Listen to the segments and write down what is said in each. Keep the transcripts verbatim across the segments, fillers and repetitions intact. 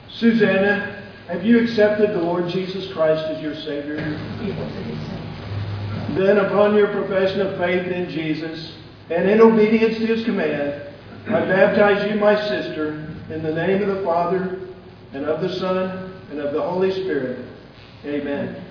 Susanna, have you accepted the Lord Jesus Christ as your Savior? Then, upon your profession of faith in Jesus and in obedience to His command, I baptize you, my sister, in the name of the Father, and of the Son, and of the Holy Spirit. Amen.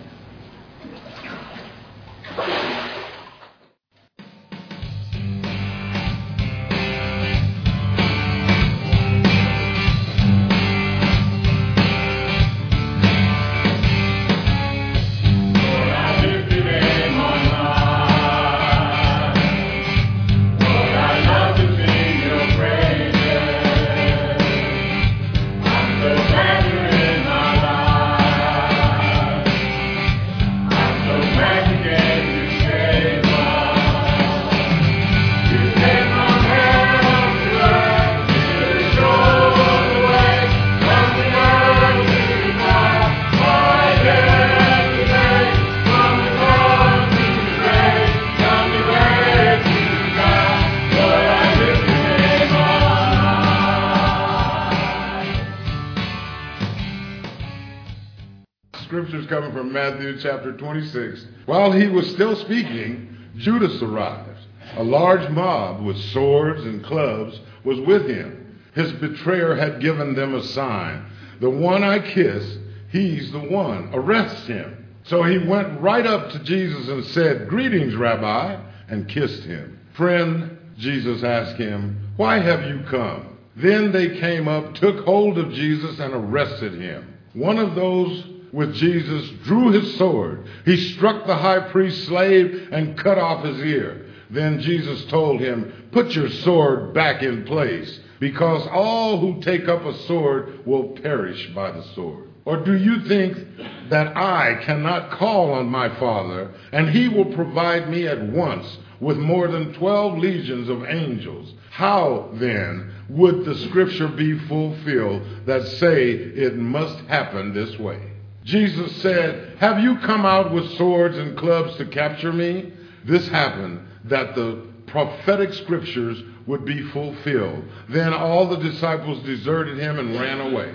Scriptures coming from Matthew chapter twenty-six. While he was still speaking, Judas arrived. A large mob with swords and clubs was with him. His betrayer had given them a sign. The one I kiss, he's the one. Arrest him. So he went right up to Jesus and said, "Greetings, Rabbi," and kissed him. "Friend," Jesus asked him, "why have you come?" Then they came up, took hold of Jesus, and arrested him. One of those with Jesus drew his sword. He struck the high priest's slave and cut off his ear. Then Jesus told him, "Put your sword back in place, because all who take up a sword will perish by the sword. Or do you think that I cannot call on my Father, and he will provide me at once with more than twelve legions of angels? How then would the scripture be fulfilled that say it must happen this way?" Jesus said, "Have you come out with swords and clubs to capture me?" This happened that the prophetic scriptures would be fulfilled. Then all the disciples deserted him and ran away.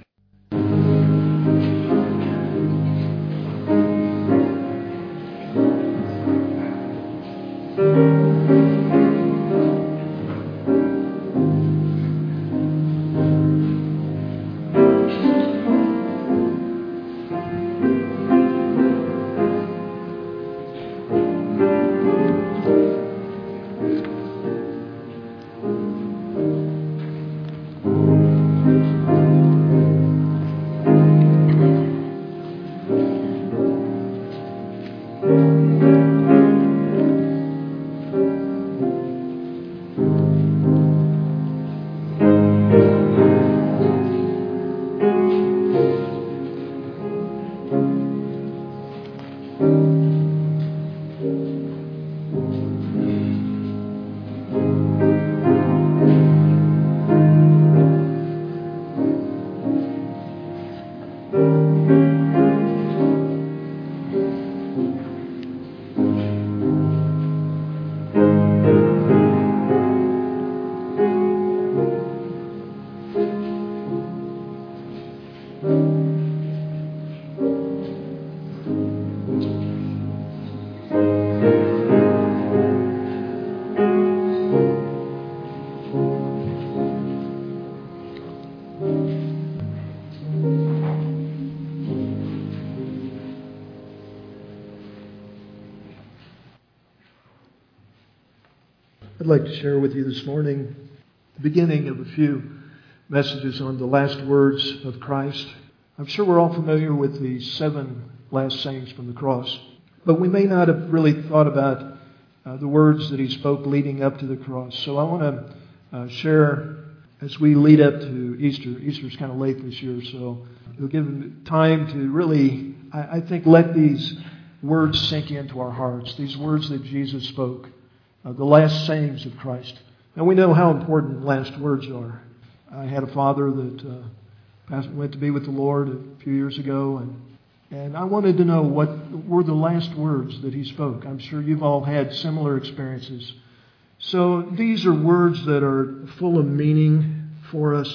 I'd like to share with you this morning the beginning of a few messages on the last words of Christ. I'm sure we're all familiar with the seven last sayings from the cross, but we may not have really thought about uh, the words that he spoke leading up to the cross. So I want to uh, share as we lead up to Easter. Easter's kind of late this year, so we'll give time to really, I, I think, let these words sink into our hearts, these words that Jesus spoke. Uh, the last sayings of Christ. Now we know how important last words are. I had a father that uh, went to be with the Lord a few years ago, and and I wanted to know what were the last words that he spoke. I'm sure you've all had similar experiences. So these are words that are full of meaning for us.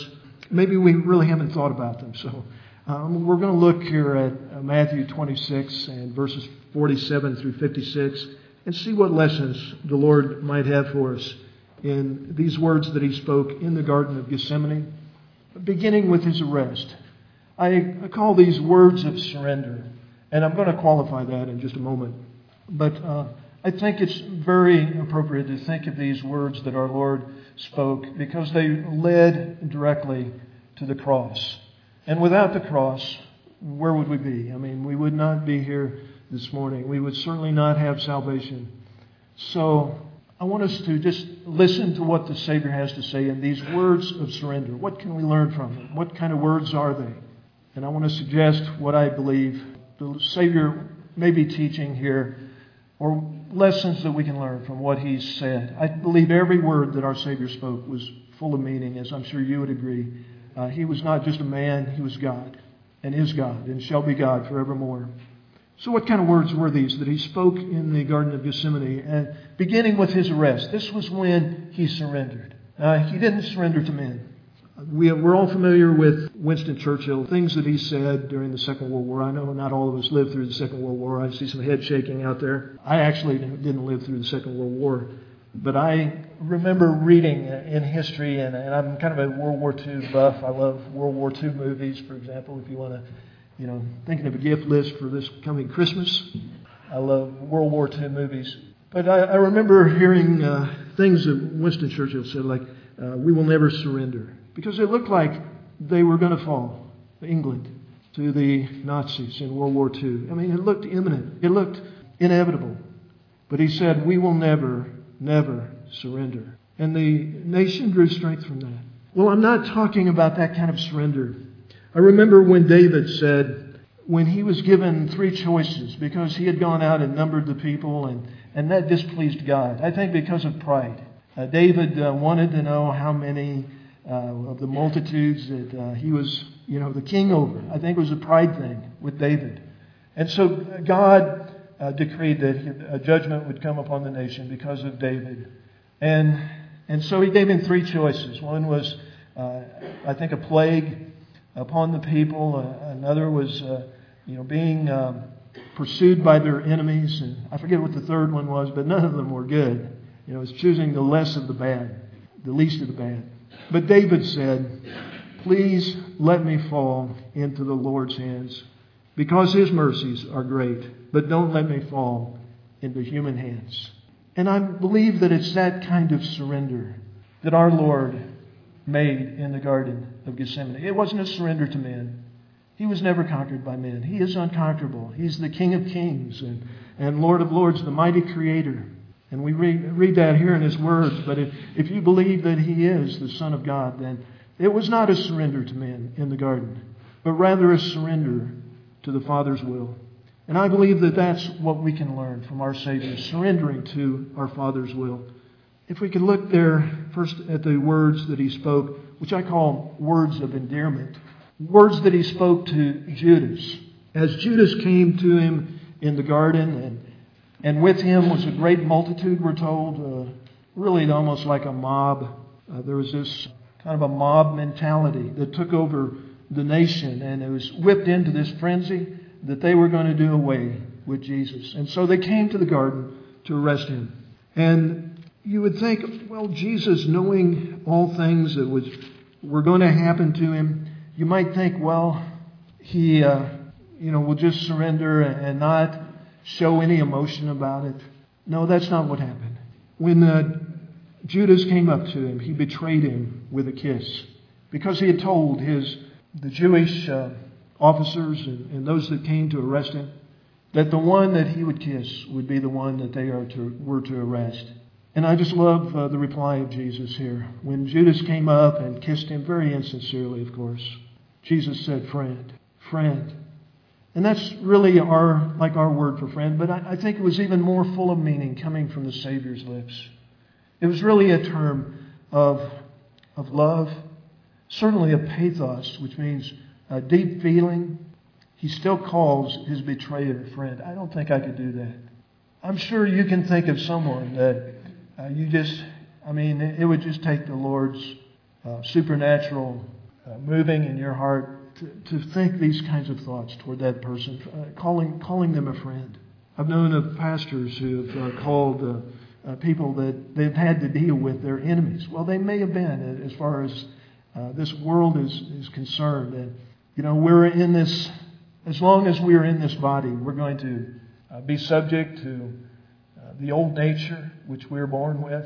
maybe we really haven't thought about them. So um, we're going to look here at uh, Matthew twenty-six and verses forty-seven through fifty-six and see what lessons the Lord might have for us in these words that He spoke in the Garden of Gethsemane, beginning with His arrest. I call these words of surrender, and I'm going to qualify that in just a moment. But uh, I think it's very appropriate to think of these words that our Lord spoke because they led directly to the cross. And without the cross, where would we be? I mean, we would not be here this morning. We would certainly not have salvation. So I want us to just listen to what the Savior has to say in these words of surrender. What can we learn from them? What kind of words are they? And I want to suggest what I believe the Savior may be teaching here, or lessons that we can learn from what He said. I believe every word that our Savior spoke was full of meaning, as I'm sure you would agree. Uh, he was not just a man, He was God, and is God, and shall be God forevermore. So what kind of words were these that He spoke in the Garden of Gethsemane? And beginning with His arrest, this was when He surrendered. Uh, he didn't surrender to men. We, we're all familiar with Winston Churchill, things that he said during the Second World War. I know not all of us lived through the Second World War. I see some head shaking out there. I actually didn't live through the Second World War. But I remember reading in history, and, and I'm kind of a World War Two buff. I love World War Two movies, for example, if you want to, you know, thinking of a gift list for this coming Christmas. I love World War Two movies. But I, I remember hearing uh, things that Winston Churchill said, like, uh, we will never surrender. Because it looked like they were going to fall, England, to the Nazis in World War Two. I mean, it looked imminent. It looked inevitable. But he said, we will never, never surrender. And the nation drew strength from that. Well, I'm not talking about that kind of surrender. I remember when David said, when he was given three choices, because he had gone out and numbered the people, and, and that displeased God. I think because of pride. Uh, David uh, wanted to know how many Uh, of the multitudes that uh, he was, you know, the king over. I think it was a pride thing with David. And so God uh, decreed that a judgment would come upon the nation because of David. And and so He gave him three choices. One was, uh, I think, a plague upon the people. Uh, another was, uh, you know, being um, pursued by their enemies. And I forget what the third one was, but none of them were good. You know, it's choosing the less of the bad, the least of the bad. But David said, please let me fall into the Lord's hands because His mercies are great, but don't let me fall into human hands. And I believe that it's that kind of surrender that our Lord made in the Garden of Gethsemane. It wasn't a surrender to men. He was never conquered by men. He is unconquerable. He's the King of kings and, and Lord of lords, the mighty Creator. And we read, read that here in His words. But if, if you believe that He is the Son of God, then it was not a surrender to men in the garden, but rather a surrender to the Father's will. And I believe that that's what we can learn from our Savior, surrendering to our Father's will. If we could look there first at the words that He spoke, which I call words of endearment, words that He spoke to Judas. As Judas came to Him in the garden, and And with Him was a great multitude, we're told, uh, really almost like a mob. Uh, there was this kind of a mob mentality that took over the nation, and it was whipped into this frenzy that they were going to do away with Jesus. And so they came to the garden to arrest Him. And you would think, well, Jesus, knowing all things that was were going to happen to Him, you might think, well, He, uh, you know, will just surrender and not show any emotion about it. No, that's not what happened. When uh, Judas came up to Him, he betrayed Him with a kiss because he had told his the Jewish uh, officers and, and those that came to arrest Him that the one that he would kiss would be the one that they are to, were to arrest. And I just love uh, the reply of Jesus here. When Judas came up and kissed Him, very insincerely, of course, Jesus said, friend, friend. And that's really our like our word for friend, but I, I think it was even more full of meaning coming from the Savior's lips. It was really a term of, of love, certainly a pathos, which means a deep feeling. He still calls His betrayer friend. I don't think I could do that. I'm sure you can think of someone that uh, you just, I mean, it would just take the Lord's uh, supernatural uh, uh, moving in your heart to, to think these kinds of thoughts toward that person, uh, calling calling them a friend. I've known of pastors who have uh, called uh, uh, people that they've had to deal with their enemies. Well, they may have been, as far as uh, this world is, is concerned. And, you know, we're in this, as long as we're in this body, we're going to uh, be subject to uh, the old nature which we're born with.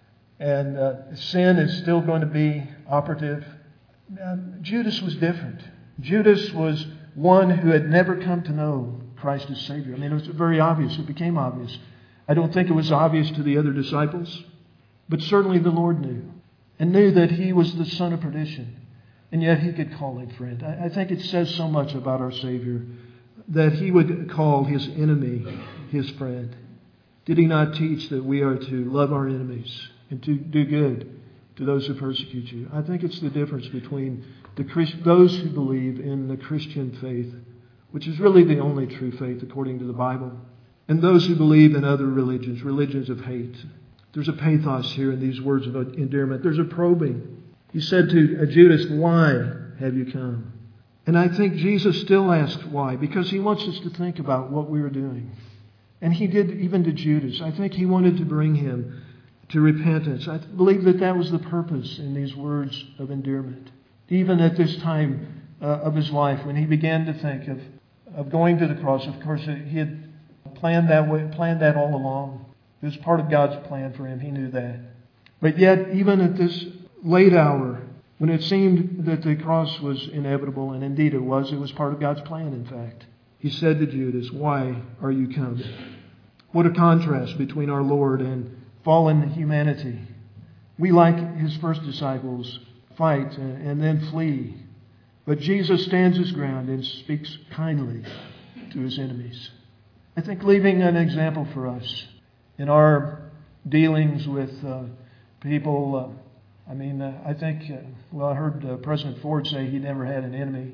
And uh, sin is still going to be operative. Now, Judas was different. Judas was one who had never come to know Christ as Savior. I mean, it was very obvious. It became obvious. I don't think it was obvious to the other disciples, but certainly the Lord knew, and knew that he was the son of perdition, and yet he could call him friend. I, I think it says so much about our Savior that he would call his enemy his friend. Did he not teach that we are to love our enemies and to do good to those who persecute you? I think it's the difference between the Christ, those who believe in the Christian faith, which is really the only true faith according to the Bible, and those who believe in other religions, religions of hate. There's a pathos here in these words of endearment. There's a probing. He said to Judas, "Why have you come?" And I think Jesus still asked why, because he wants us to think about what we were doing. And he did even to Judas. I think he wanted to bring him to repentance. I believe that that was the purpose in these words of endearment. Even at this time uh, of his life, when he began to think of, of going to the cross, of course, he had planned that way, planned that all along. It was part of God's plan for him. He knew that. But yet, even at this late hour, when it seemed that the cross was inevitable, and indeed it was, it was part of God's plan, in fact, he said to Judas, "Why are you come?" What a contrast between our Lord and fallen humanity. We, like his first disciples, fight and then flee. But Jesus stands his ground and speaks kindly to his enemies. I think leaving an example for us in our dealings with uh, people. Uh, I mean, uh, I think, uh, well, I heard uh, President Ford say he never had an enemy.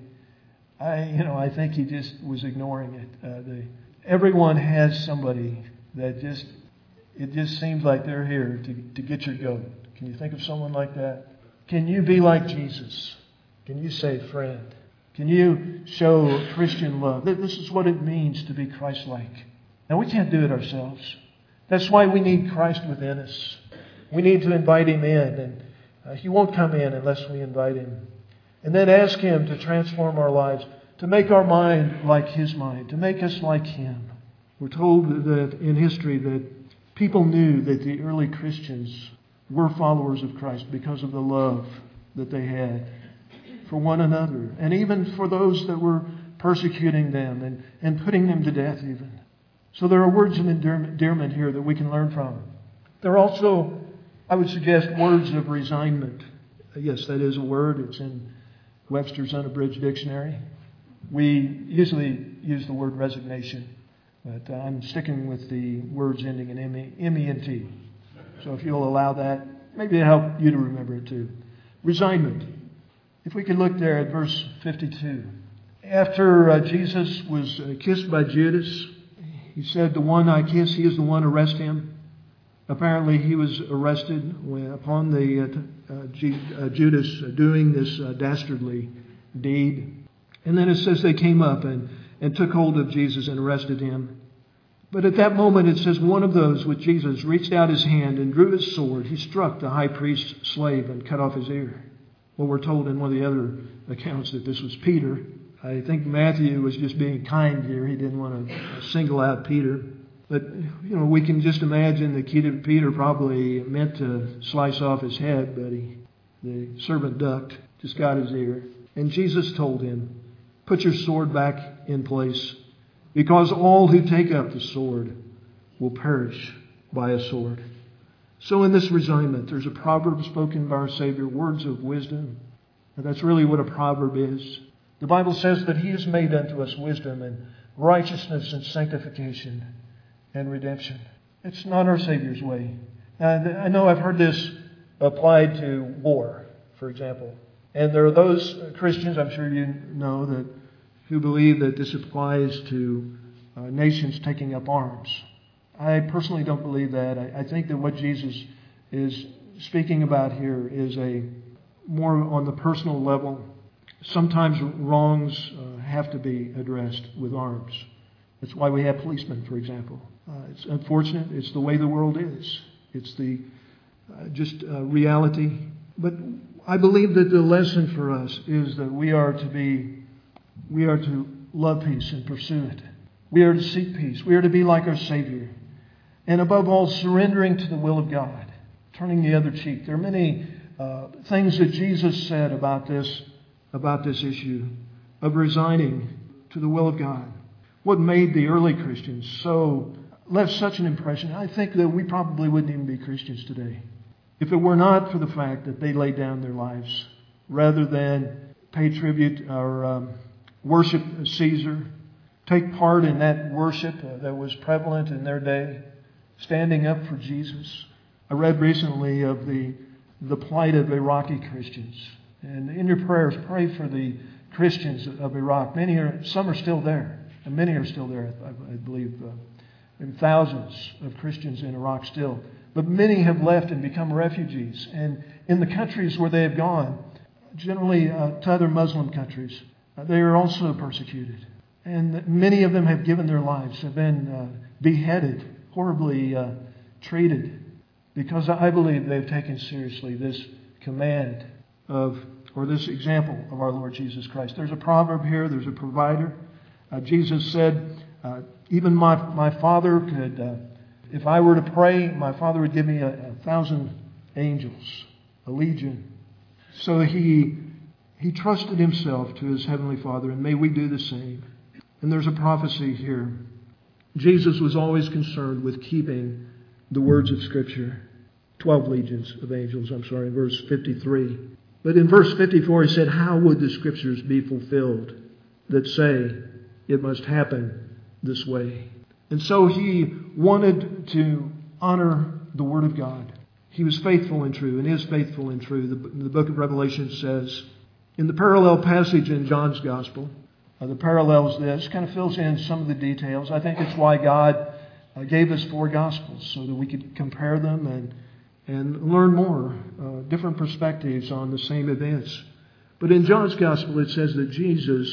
I, you know, I think he just was ignoring it. Uh, the, everyone has somebody that just, it just seems like they're here to, to get your goat. Can you think of someone like that? Can you be like Jesus? Can you say, "Friend"? Can you show Christian love? This is what it means to be Christ-like. Now, we can't do it ourselves. That's why we need Christ within us. We need to invite him in, and uh, he won't come in unless we invite him. And then ask him to transform our lives, to make our mind like his mind, to make us like him. We're told that in history that people knew that the early Christians were followers of Christ because of the love that they had for one another, and even for those that were persecuting them and, and putting them to death even. So there are words of endearment here that we can learn from. There are also, I would suggest, words of resignment. Yes, that is a word. It's in Webster's Unabridged Dictionary. We usually use the word resignation, but uh, I'm sticking with the words ending in M E N T. So if you'll allow that, maybe it'll help you to remember it too. Resignment. If we could look there at verse fifty-two. After uh, Jesus was uh, kissed by Judas, he said, "The one I kiss, he is the one, arrest him." Apparently he was arrested when, upon the uh, uh, G, uh, Judas uh, doing this uh, dastardly deed. And then it says they came up and, and took hold of Jesus and arrested him. But at that moment it says one of those with Jesus reached out his hand and drew his sword. He struck the high priest's slave and cut off his ear. Well, we're told in one of the other accounts that this was Peter. I think Matthew was just being kind here. He didn't want to single out Peter. But, you know, we can just imagine that Peter probably meant to slice off his head, but he, the servant ducked, just got his ear. And Jesus told him, "Put your sword back in place, because all who take up the sword will perish by a sword." So in this resignment, there's a proverb spoken by our Savior, words of wisdom. And that's really what a proverb is. The Bible says that he has made unto us wisdom and righteousness and sanctification and redemption. It's not our Savior's way. And I know I've heard this applied to war, for example. And there are those Christians, I'm sure you know, that who believe that this applies to uh, nations taking up arms. I personally don't believe that. I, I think that what Jesus is speaking about here is a more on the personal level. sometimes wrongs uh, have to be addressed with arms. That's why we have policemen, for example. Uh, it's unfortunate. It's the way the world is. It's the uh, just uh, reality. But I believe that the lesson for us is that we are to be, we are to love peace and pursue it. We are to seek peace. We are to be like our Savior. And above all, surrendering to the will of God, turning the other cheek. There are many uh, things that Jesus said about this, about this issue of resigning to the will of God. What made the early Christians so, left such an impression, I think that we probably wouldn't even be Christians today if it were not for the fact that they laid down their lives rather than pay tribute or um, worship Caesar, take part in that worship uh, that was prevalent in their day, standing up for Jesus. I read recently of the the plight of Iraqi Christians. And in your prayers, pray for the Christians of Iraq. Many are, some are still there, and many are still there, I, I believe. Uh, and thousands of Christians in Iraq still. But many have left and become refugees. And in the countries where they have gone, generally uh, to other Muslim countries, uh, they are also persecuted. And many of them have given their lives, have been uh, beheaded, horribly uh, treated, because I believe they've taken seriously this command of, or this example of our Lord Jesus Christ. There's a proverb here, there's a provider. Uh, Jesus said, uh, even my, my Father could, uh, if I were to pray, my Father would give me a, a thousand angels, a legion. So he, he trusted himself to his Heavenly Father, and may we do the same. And there's a prophecy here. Jesus was always concerned with keeping the words of Scripture. Twelve legions of angels, I'm sorry, in verse fifty-three. But in verse fifty-four he said, how would the Scriptures be fulfilled that say it must happen this way? And so he wanted to honor the Word of God. He was faithful and true, and is faithful and true. The, the book of Revelation says, in the parallel passage in John's Gospel, uh, the parallels this, kind of fills in some of the details. I think it's why God uh, gave us four Gospels, so that we could compare them and, and learn more, uh, different perspectives on the same events. But in John's Gospel it says that Jesus,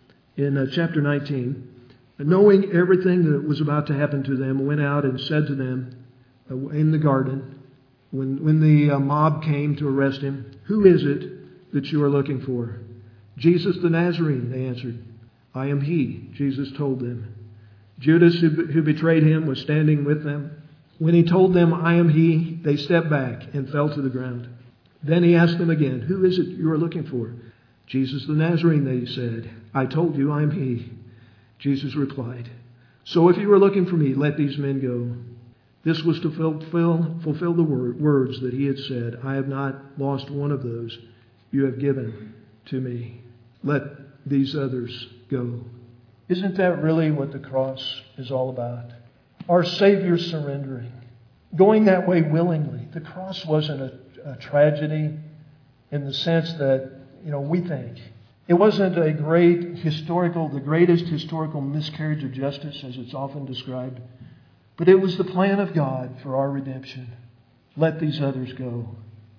in uh, chapter nineteen, knowing everything that was about to happen to them, went out and said to them uh, in the garden, when, when the uh, mob came to arrest him, who is it that you are looking for? Jesus the Nazarene, they answered. I am he, Jesus told them. Judas, who, who betrayed him, was standing with them. When he told them, I am he, they stepped back and fell to the ground. Then he asked them again, who is it you are looking for? Jesus the Nazarene, they said. I told you I am he. Jesus replied, so if you are looking for me, let these men go. This was to fulfill, fulfill the word, words that he had said, I have not lost one of those you have given to me. Let these others go. Isn't that really what the cross is all about? Our Savior surrendering, going that way willingly. The cross wasn't a, a tragedy in the sense that, you know, we think. It wasn't a great historical, the greatest historical miscarriage of justice, as it's often described. But it was the plan of God for our redemption. Let these others go.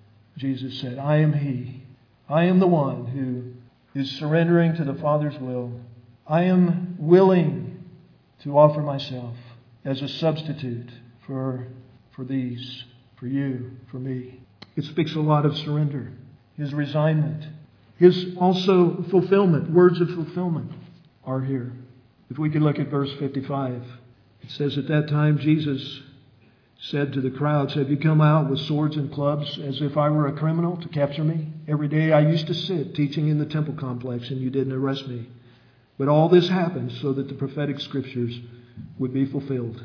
Jesus said, I am he. I am the one who is surrendering to the Father's will. I am willing to offer myself as a substitute for, for these, for you, for me. It speaks a lot of surrender. His resignment. His also fulfillment. Words of fulfillment are here. If we could look at verse fifty-five. It says, at that time Jesus said to the crowds, have you come out with swords and clubs as if I were a criminal to capture me? Every day I used to sit teaching in the temple complex and you didn't arrest me. But all this happened so that the prophetic scriptures would be fulfilled.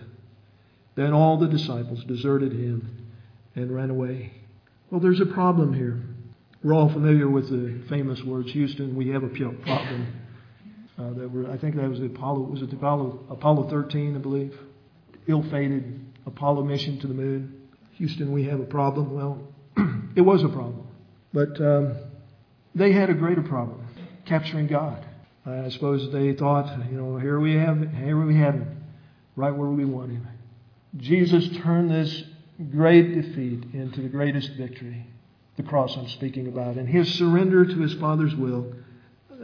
Then all the disciples deserted him and ran away. Well, there's a problem here. We're all familiar with the famous words, Houston, we have a problem. Uh, that were, I think that was the Apollo, was it the Apollo, Apollo thirteen, I believe? Ill-fated Apollo mission to the moon. Houston, we have a problem. Well, it was a problem. But um, they had a greater problem, capturing God. I suppose they thought, you know, here we have it, here we have him, right where we want him. Jesus turned this great defeat into the greatest victory. The cross I'm speaking about. And his surrender to his Father's will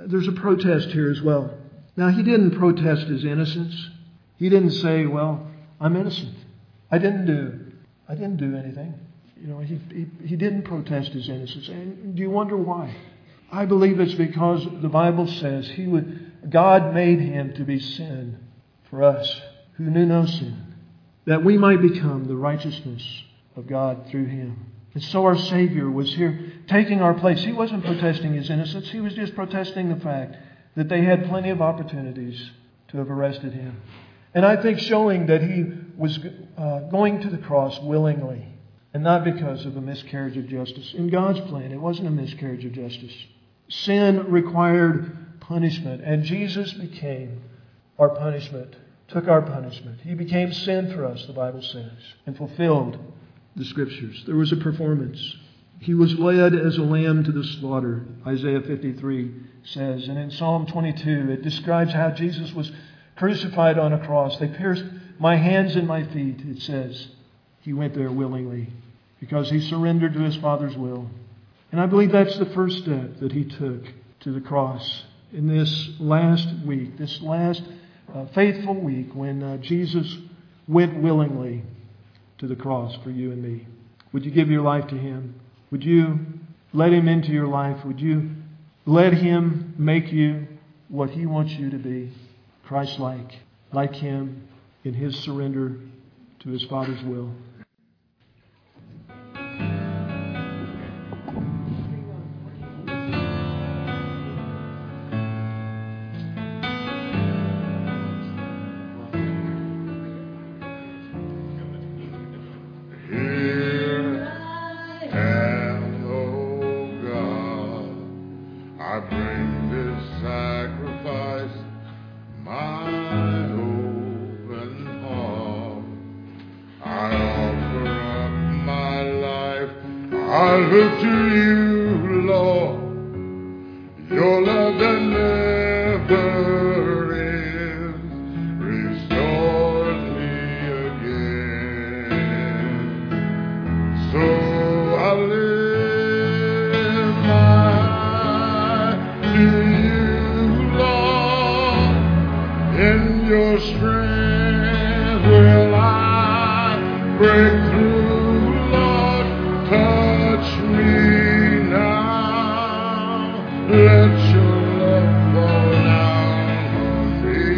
there's a protest here as well. Now, he didn't protest his innocence. He didn't say, well, I'm innocent. I didn't do, I didn't do anything. You know, he, he, he didn't protest his innocence. And do you wonder why? I believe it's because the Bible says he would, God made him to be sin for us who knew no sin, that we might become the righteousness of God through him. And so our Savior was here taking our place. He wasn't protesting his innocence. He was just protesting the fact that they had plenty of opportunities to have arrested him. And I think showing that he was uh, going to the cross willingly and not because of a miscarriage of justice. In God's plan, it wasn't a miscarriage of justice. Sin required punishment, and Jesus became our punishment, took our punishment. He became sin for us, the Bible says, and fulfilled the Scriptures. There was a performance. He was led as a lamb to the slaughter, Isaiah fifty-three says. And in Psalm twenty-two, it describes how Jesus was crucified on a cross. They pierced my hands and my feet, it says. He went there willingly because he surrendered to his Father's will. And I believe that's the first step that he took to the cross in this last week, this last uh, faithful week when uh, Jesus went willingly to the cross for you and me. Would you give your life to him? Would you let him into your life? Would you let him make you what he wants you to be? Christ-like, like him in his surrender to his Father's will. I look to you, Lord, your love that never ends restores me again. So I lift my eye to you, Lord, in your strength will I break through. Let your love fall down on me.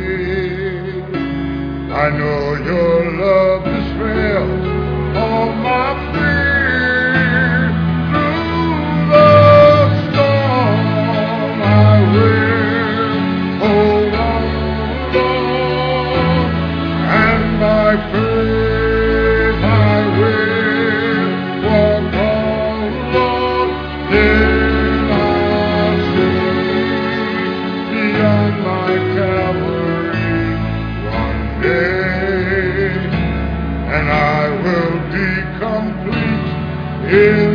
I know your love dispels all my fears. Through the storm I will hold on, Lord, and by faith I will walk on, Lord. Then my Calvary one day, and I will be complete in